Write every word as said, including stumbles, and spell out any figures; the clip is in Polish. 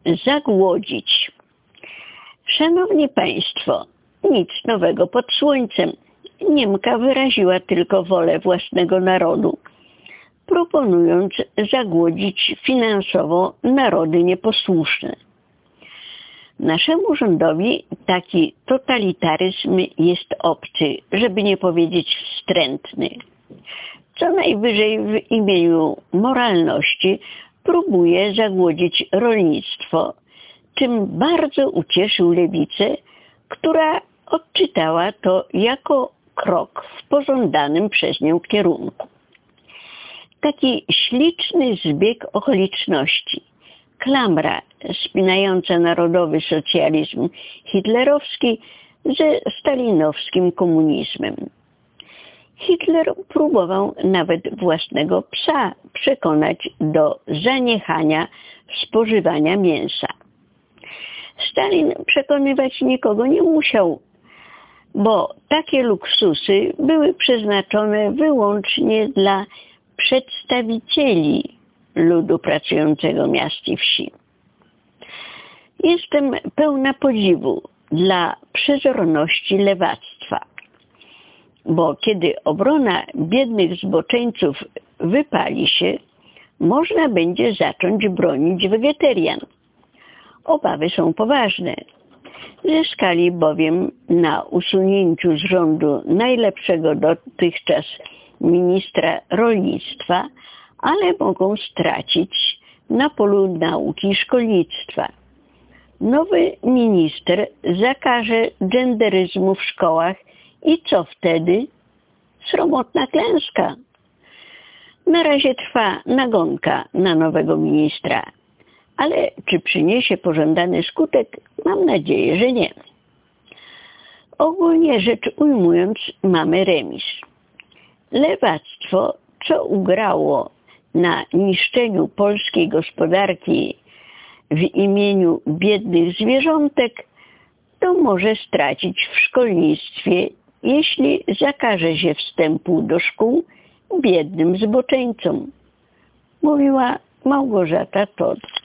zagłodzić. Szanowni Państwo, nic nowego pod słońcem. Niemka wyraziła tylko wolę własnego narodu, proponując zagłodzić finansowo narody nieposłuszne. Naszemu rządowi taki totalitaryzm jest obcy, żeby nie powiedzieć wstrętny. Co najwyżej w imieniu moralności próbuje zagłodzić rolnictwo, czym bardzo ucieszył lewicę, która odczytała to jako krok w pożądanym przez nią kierunku. Taki śliczny zbieg okoliczności, klamra spinająca narodowy socjalizm hitlerowski ze stalinowskim komunizmem. Hitler próbował nawet własnego psa przekonać do zaniechania spożywania mięsa. Stalin przekonywać nikogo nie musiał, bo takie luksusy były przeznaczone wyłącznie dla przedstawicieli ludu pracującego miast i wsi. Jestem pełna podziwu dla przezorności lewactwa, bo kiedy obrona biednych zboczeńców wypali się, można będzie zacząć bronić wegetarian. Obawy są poważne. Zyskali bowiem na usunięciu z rządu najlepszego dotychczas ministra rolnictwa, ale mogą stracić na polu nauki i szkolnictwa. Nowy minister zakaże genderyzmu w szkołach i co wtedy? Sromotna klęska. Na razie trwa nagonka na nowego ministra, ale czy przyniesie pożądany skutek? Mam nadzieję, że nie. Ogólnie rzecz ujmując, mamy remis. Lewactwo, co ugrało na niszczeniu polskiej gospodarki w imieniu biednych zwierzątek, to może stracić w szkolnictwie, jeśli zakaże się wstępu do szkół biednym zboczeńcom. Mówiła Małgorzata Todd.